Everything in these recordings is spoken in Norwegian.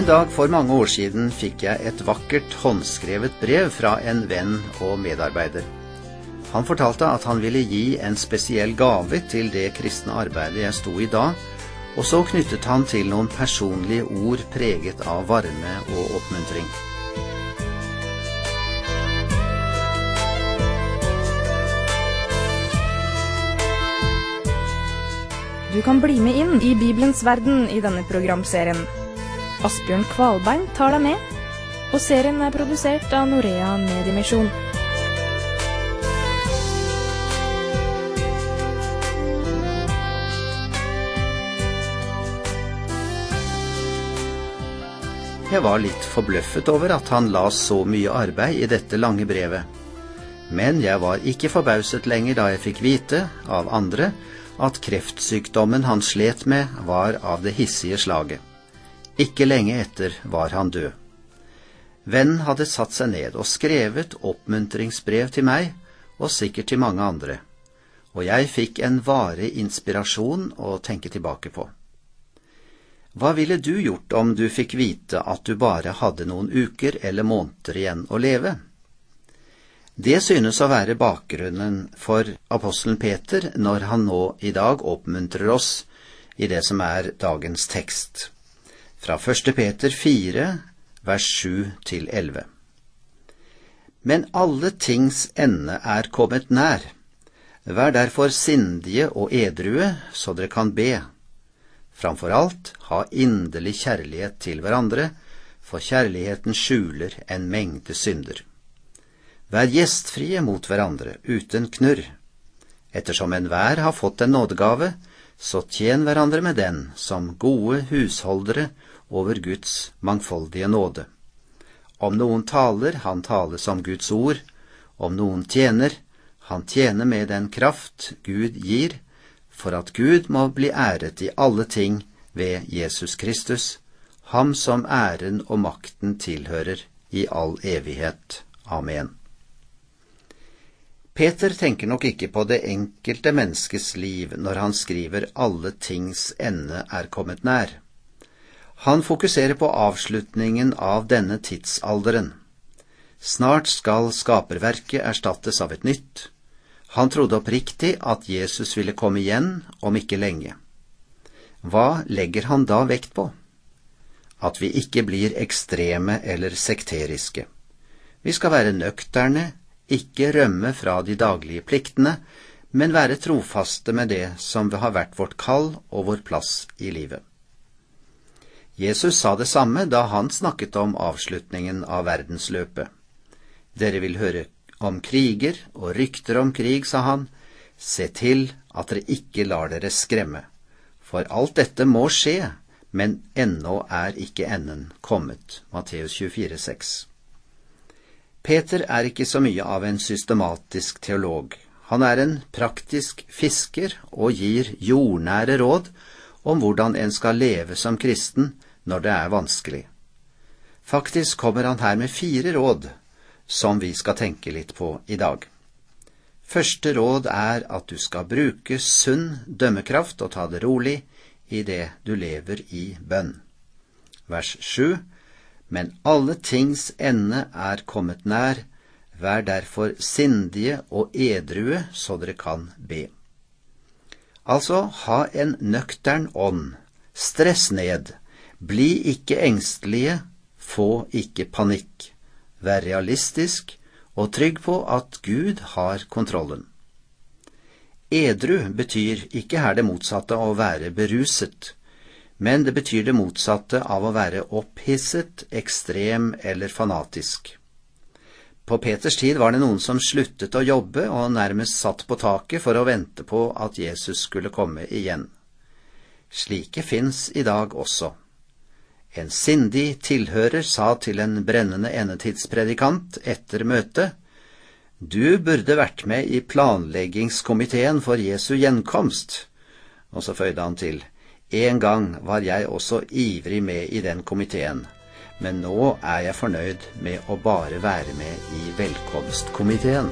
En dag for mange år siden fikk jeg et vakkert håndskrevet brev fra en venn og medarbeider. Han fortalte at han ville gi en spesiell gave til det kristne arbeidet jeg sto i da, og så knyttet han til noen personlige ord preget av varme og oppmuntring. Du kan bli med inn i Bibelens verden i denne programserien. Asbjørn Kvalbein tar deg med, og serien er produsert av Norea Mediemisjon. Jeg var litt forbløffet over at han la så mye arbeid i dette lange brevet. Men jeg var ikke forbauset lenger da jeg fikk vite, av andre, at kreftsykdommen han slet med var av det hissige slaget. Ikke lenge etter var han død. Vennen hadde satt seg ned og skrevet oppmuntringsbrev til meg, og sikkert til mange andre. Og jeg fikk en varig inspirasjon å tenke tilbake på. Hva ville du gjort om du fikk vite at du bare hadde noen uker eller måneder igjen å leve? Det synes å være bakgrunnen for apostelen Peter når han nå i dag oppmuntrer oss i det som er dagens tekst. Fra 1. Peter 4, vers 7-11. Men alle tings ende er kommet nær. Vær derfor sindige og edrue, så dere kan be. Framfor alt, ha inderlig kjærlighet til hverandre, for kjærligheten skjuler en mengde synder. Vær gjestfrie mot hverandre, uten knurr. Ettersom enhver har fått en nådegave, så tjen hverandre med den som gode husholdere over Guds mangfoldige nåde. Om noen taler, han taler som Guds ord. Om noen tjener, han tjener med den kraft Gud gir, for at Gud må bli æret i alle ting ved Jesus Kristus, ham som æren og makten tilhører i all evighet. Amen. Peter tenker nok ikke på det enkelte menneskes liv når han skriver alle tings ende er kommet nær. Han fokuserer på avslutningen av denne tidsalderen. Snart skal skaperverket erstattes av et nytt. Han trodde oppriktig at Jesus ville komme igjen om ikke lenge. Hva legger han da vekt på? At vi ikke blir ekstreme eller sekteriske. Vi skal være nøkterne, ikke rømme fra de daglige pliktene, men være trofaste med det som har vært vårt kall og vår plass i livet. Jesus sa det samme da han snakket om avslutningen av verdensløpet. Dere vil høre om kriger og rykter om krig, sa han. Se til at dere ikke lar dere skremme. For alt dette må skje, men ennå er ikke enden kommet. Matteus 24, 6. Peter er ikke så mye av en systematisk teolog. Han er en praktisk fisker og gir jordnære råd om hvordan en skal leve som kristen når det er vanskelig. Faktisk kommer han her med 4 råd som vi skal tenke litt på i dag. Første råd er at du skal bruke sunn dømmekraft og ta det rolig i det du lever i bønn. Vers 7. Men alle tings ende er kommet nær, vær derfor sindige og edrue så dere kan be. Altså, ha en nøktern ånd, stress ned, bli ikke engstelige, få ikke panikk. Vær realistisk og trygg på at Gud har kontrollen. Edru betyr ikke her det motsatte av å være beruset, men det betyr det motsatte av å være opphisset, ekstrem eller fanatisk. På Peters tid var det noen som sluttet å jobbe og nærmest satt på taket for å vente på at Jesus skulle komme igjen. Slike finnes i dag også. En sindig tilhører sa til en brennende endetidspredikant etter møtet: Du burde vært med i planleggingskomiteen for Jesu gjenkomst. Og så føyde han til: En gang var jeg også ivrig med i den komiteen, men nå er jeg fornøyd med å bare være med i velkomstkomiteen.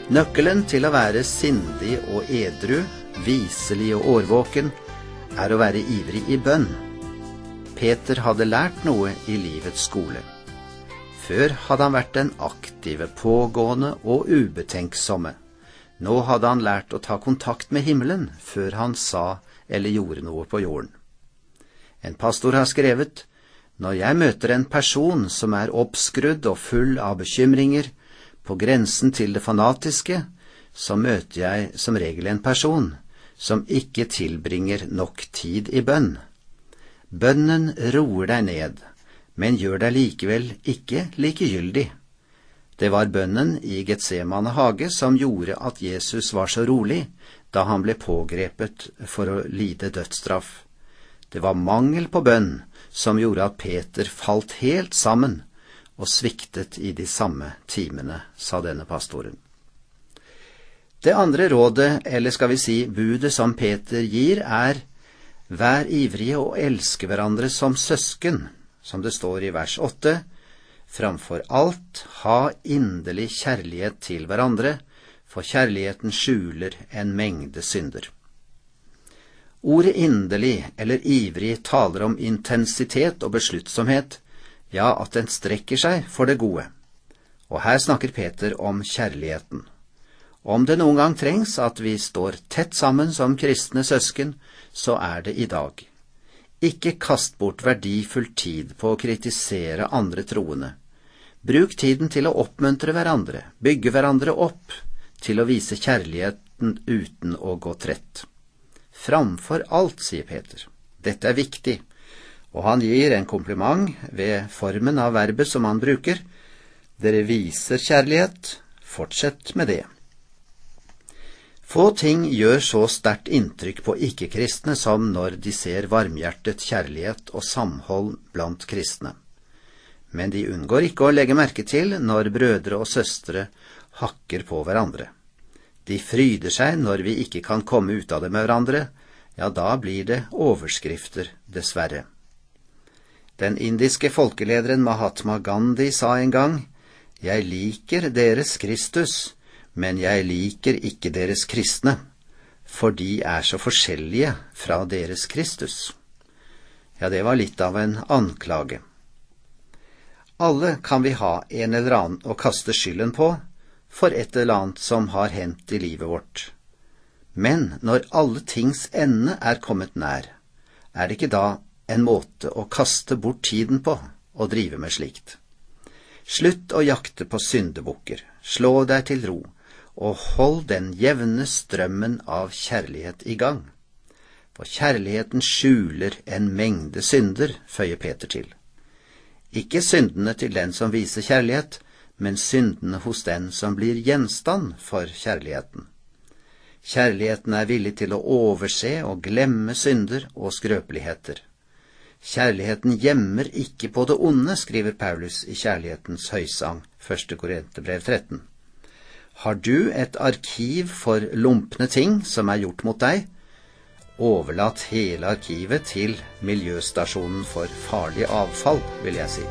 Nøkkelen til å være sindig og edru, viselig og årvåken, er å være ivrig i bønn. Peter hadde lært noe i livets skole. Før hadde han vært den aktive, pågående og ubetenksomme. Nå hadde han lært å ta kontakt med himmelen før han sa eller gjorde noe på jorden. En pastor har skrevet: «Når jeg møter en person som er oppskrudd og full av bekymringer, på grensen til det fanatiske, så møter jeg som regel en person som ikke tilbringer nok tid i bønn. Bønnen roer deg ned, men gjør deg likevel ikke likegyldig. Det var bønnen i Getsemane hage som gjorde at Jesus var så rolig da han ble pågrepet for å lide dødsstraff. Det var mangel på bønn som gjorde at Peter falt helt sammen og sviktet i de samme timene, sa denne pastoren. Det andre rådet, eller skal vi si budet som Peter gir, er: vær ivrige og elske hverandre som søsken, som det står i vers 8. Framfor alt, ha inderlig kjærlighet til hverandre, for kjærligheten skjuler en mengde synder. Ordet inderlig eller ivrig taler om intensitet og besluttsomhet, ja, at den strekker seg for det gode. Og her snakker Peter om kjærligheten. Om det noen gang trengs at vi står tett sammen som kristne søsken, så er det i dag. Ikke kast bort verdifull tid på å kritisere andre troende. Bruk tiden til å oppmuntre hverandre, bygge hverandre opp, til å vise kjærligheten uten å gå trett. Framfor alt, sier Peter. Dette er viktig, og han gir en kompliment ved formen av verbet som han bruker. Dere viser kjærlighet, fortsett med det. Få ting gjør så sterkt inntrykk på ikke-kristne som når de ser varmhjertet kjærlighet og samhold blant kristne. Men de unngår ikke å legge merke til når brødre og søstre hakker på hverandre. De fryder seg når vi ikke kan komme ut av det med hverandre, ja, da blir det overskrifter, dessverre. Den indiske folkelederen Mahatma Gandhi sa en gang: «Jeg liker deres Kristus, men jeg liker ikke deres kristne, for de er så forskjellige fra deres Kristus.» Ja, det var litt av en anklage. Alle kan vi ha en eller annen å kaste skylden på for et eller annet som har hendt i livet vårt. Men når alle tings ende er kommet nær, er det ikke da en måte å kaste bort tiden på og drive med slikt. Slutt å jakte på syndebukker, slå deg til ro, og hold den jevne strømmen av kjærlighet i gang. For kjærligheten skjuler en mengde synder, føyer Peter til. Ikke syndene til den som viser kjærlighet, men syndene hos den som blir gjenstand for kjærligheten. Kjærligheten er villig til å overse og glemme synder og skrøpeligheter. Kjærligheten gjemmer ikke på det onde, skriver Paulus i Kjærlighetens høysang, 1. Korinterbrev 13. Har du et arkiv for lumpne ting som er gjort mot deg? Overlat hele arkivet til miljøstasjonen for farlig avfall, vil jeg si.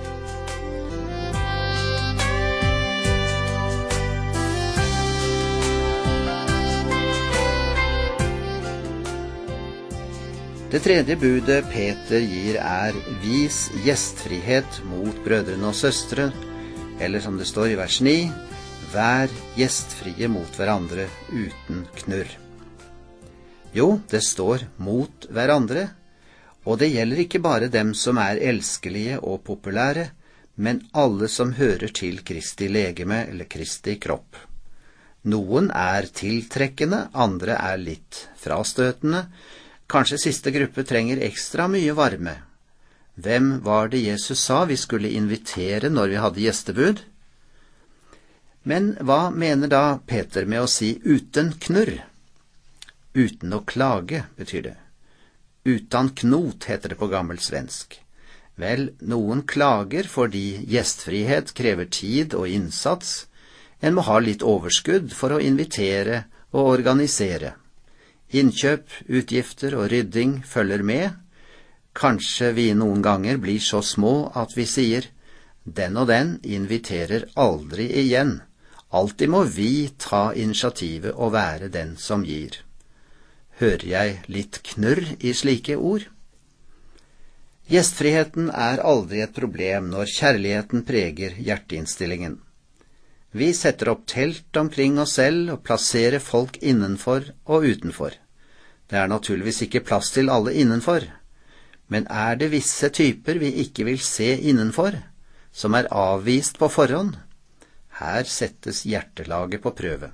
Det tredje budet Peter gir er: vis gjestfrihet mot brødrene og søstre, eller som det står i vers 9, vær gjestfrie mot hverandre uten knurr. Jo, det står mot hverandre, og det gjelder ikke bare dem som er elskelige og populære, men alle som hører til Kristi legeme eller Kristi kropp. Noen er tiltrekkende, andre er litt frastøtende. Kanskje siste gruppe trenger ekstra mye varme. Hvem var det Jesus sa vi skulle invitere når vi hadde gjestebud? Men hva mener da Peter med å si uten knurr? Uten å klage, betyr det. Utan knot, heter det på gammel svensk. Vel, noen klager fordi gjestfrihet krever tid og innsats. En må ha litt overskudd for å invitere og organisere. Innkjøp, utgifter og rydding følger med. Kanskje vi noen ganger blir så små at vi sier: den og den inviterer aldri igjen. Alltid må vi ta initiativet og være den som gir. Hører jeg litt knurr i slike ord? Gjestfriheten er aldri et problem når kjærligheten preger hjerteinnstillingen. Vi setter opp telt omkring oss selv og plasserer folk innenfor og utenfor. Det er naturligvis ikke plass til alle innenfor, men er det visse typer vi ikke vil se innenfor, som er avvist på forhånd? Her settes hjertelaget på prøve.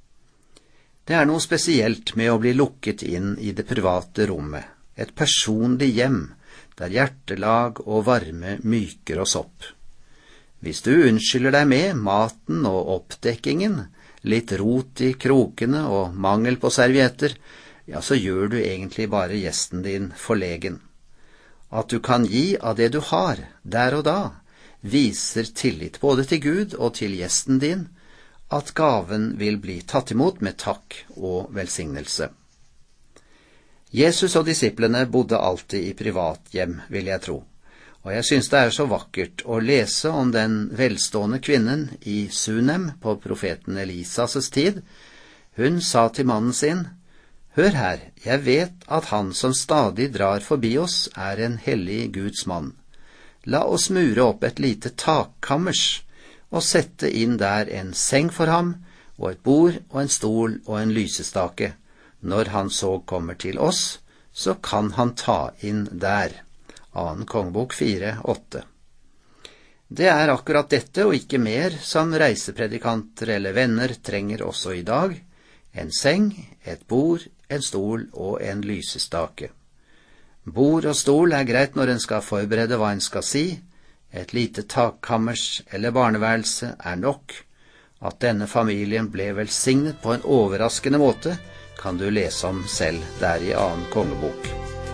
Det er noe spesielt med å bli lukket inn i det private rommet, et personlig hjem, der hjertelag og varme myker oss opp. Hvis du unnskylder deg med maten og oppdekkingen, litt rot i krokene og mangel på servietter, ja, så gjør du egentlig bare gjesten din forlegen. At du kan gi av det du har, der og da, viser tillit både til Gud og til gjesten din, at gaven vil bli tatt imot med takk og velsignelse. Jesus og disiplene bodde alltid i privathjem, vil jeg tro. Og jeg synes det er så vakkert å lese om den velstående kvinnen i Sunem på profeten Elisas tid. Hun sa til mannen sin, «Hør her, jeg vet at han som stadig drar forbi oss er en hellig Guds mann. La oss mure opp et lite takkammers og sette inn der en seng for ham, og et bord og en stol og en lysestake. Når han så kommer til oss, så kan han ta inn der.» 2. Kongebok 4:8. Det er akkurat dette og ikke mer som reisepredikanter eller venner trenger også i dag. En seng, et bord, en stol og en lysestake. Bord og stol er greit når en skal forberede hva en skal si. Et lite takkammers eller barneværelse er nok. At denne familien ble velsignet på en overraskende måte, kan du lese om selv der i 2. Kongebok.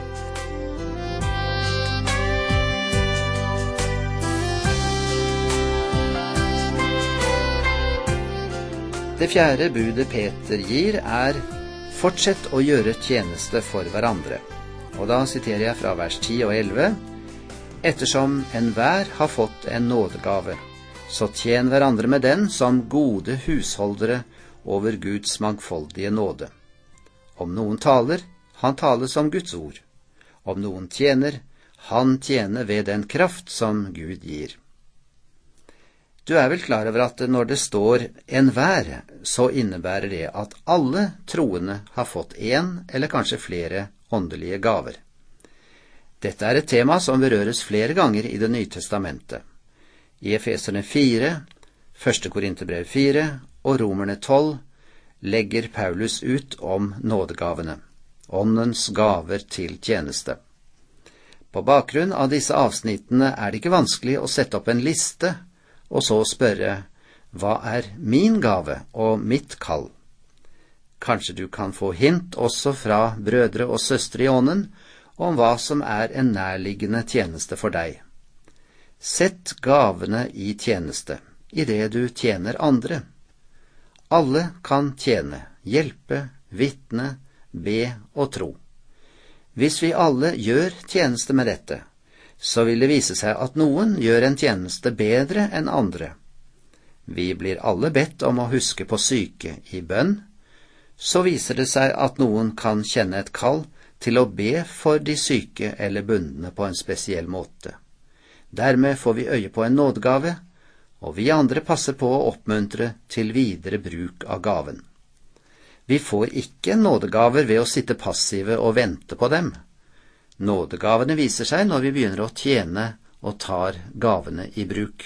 Det fjerde budet Peter gir er «Fortsett å gjøre tjeneste for hverandre». Og da siterer jeg fra vers 10 og 11. «Ettersom enhver har fått en nådegave, så tjen hverandre med den som gode husholdere over Guds mangfoldige nåde. Om noen taler, han taler som Guds ord. Om noen tjener, han tjener ved den kraft som Gud gir.» Du er vel klar over at når det står enhver, så innebærer det at alle troende har fått en eller kanskje flere åndelige gaver. Dette er et tema som berøres flere ganger i Det nye testamentet. I Efeserne 4, 1. Korinterbrev 4 og Romerne 12 legger Paulus ut om nådegavene, åndens gaver til tjeneste. På bakgrunn av disse avsnittene er det ikke vanskelig å sette opp en liste, og så spørre, hva er min gave og mitt kall? Kanskje du kan få hint også fra brødre og søstre i ånden om hva som er en nærliggende tjeneste for deg. Sett gavene i tjeneste, i det du tjener andre. Alle kan tjene, hjelpe, vitne, be og tro. Hvis vi alle gjør tjeneste med dette, så vil det vise seg at noen gjør en tjeneste bedre enn andre. Vi blir alle bedt om å huske på syke i bønn. Så viser det seg at noen kan kjenne et kall til å be for de syke eller bundne på en spesiell måte. Dermed får vi øye på en nådegave, og vi andre passer på å oppmuntre til videre bruk av gaven. Vi får ikke nådegaver ved å sitte passive og vente på dem. Nådegavene viser seg når vi begynner å tjene og tar gavene i bruk.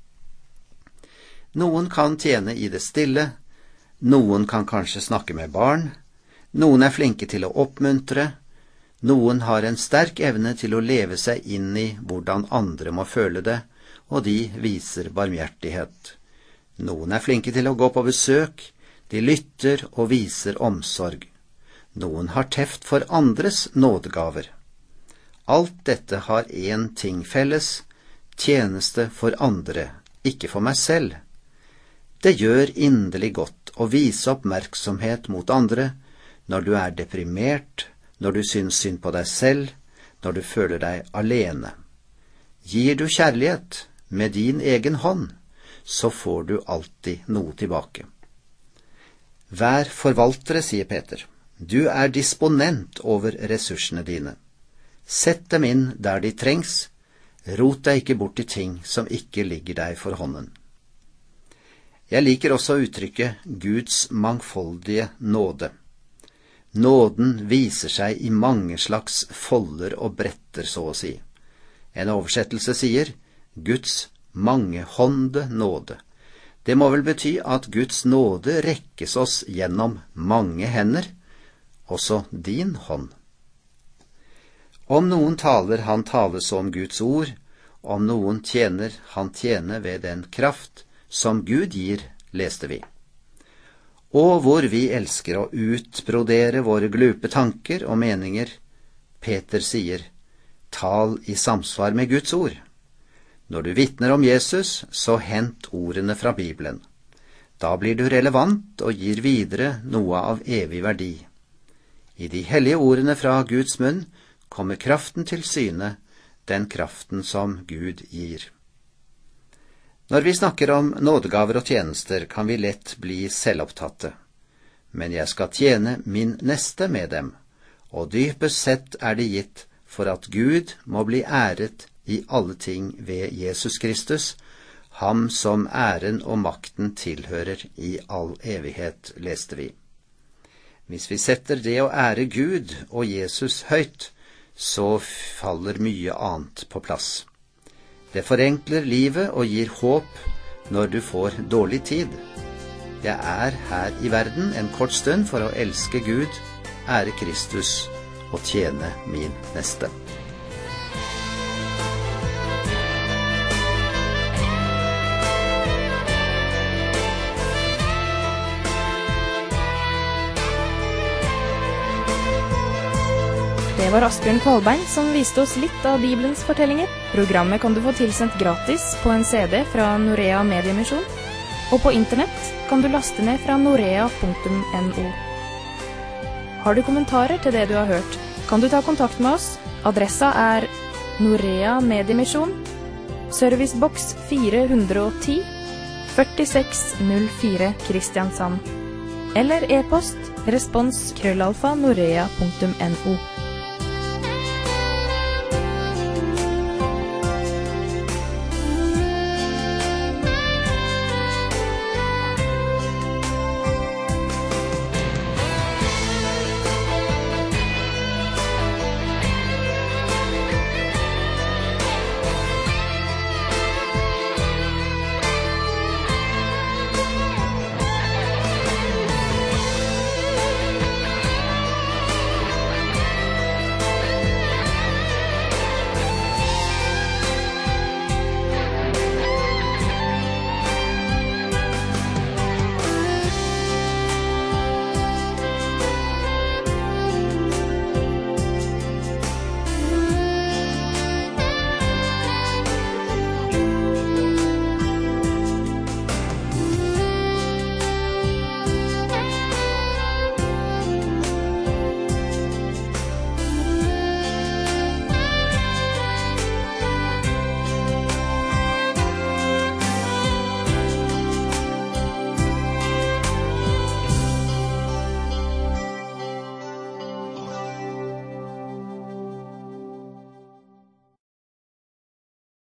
Noen kan tjene i det stille, noen kan kanskje snakke med barn, noen er flinke til å oppmuntre, noen har en sterk evne til å leve seg inn i hvordan andre må føle det, og de viser barmhjertighet. Noen er flinke til å gå på besøk, de lytter og viser omsorg. Noen har teft for andres nådegaver. Alt dette har én ting felles, tjeneste for andre, ikke for meg selv. Det gjør inderlig godt å vise oppmerksomhet mot andre når du er deprimert, når du syns synd på deg selv, når du føler deg alene. Gir du kjærlighet med din egen hånd, så får du alltid noe tilbake. Vær forvaltere, sier Peter. Du er disponent over ressursene dine. Sett dem inn der de trengs. Rot deg ikke bort i ting som ikke ligger deg for hånden. Jeg liker også uttrykket Guds mangfoldige nåde. Nåden viser seg i mange slags folder og bretter, så å si. En oversettelse sier Guds mangehånde nåde. Det må vel bety at Guds nåde rekkes oss gjennom mange hender, også din hånd. Om noen taler, han taler som Guds ord. Om noen tjener, han tjener ved den kraft som Gud gir, leste vi. Og hvor vi elsker å utbrodere våre glupe tanker og meninger. Peter sier, tal i samsvar med Guds ord. Når du vitner om Jesus, så hent ordene fra Bibelen. Da blir du relevant og gir videre noe av evig verdi. I de hellige ordene fra Guds munn kommer kraften til syne, den kraften som Gud gir. Når vi snakker om nådegaver og tjenester, kan vi lett bli selvopptatte. Men jeg skal tjene min neste med dem, og dypest sett er det gitt for at Gud må bli æret i alle ting ved Jesus Kristus, ham som æren og makten tilhører i all evighet, leste vi. Hvis vi setter det å ære Gud og Jesus høyt, så faller mye annet på plass. Det forenkler livet og gir håp når du får dårlig tid. Jeg er her i verden en kort stund for å elske Gud, ære Kristus og tjene min neste. Det var Asbjørn Kvalbein som viste oss litt av Bibelens fortellinger. Programmet kan du få tilsendt gratis på en CD fra Norea Mediemisjon, og på internett kan du laste ned fra norea.no. Har du kommentarer til det du har hørt, kan du ta kontakt med oss. Adressa er Norea Mediemisjon, Servicebox 410, 4604 Kristiansand. Eller e-post respons@norea.no.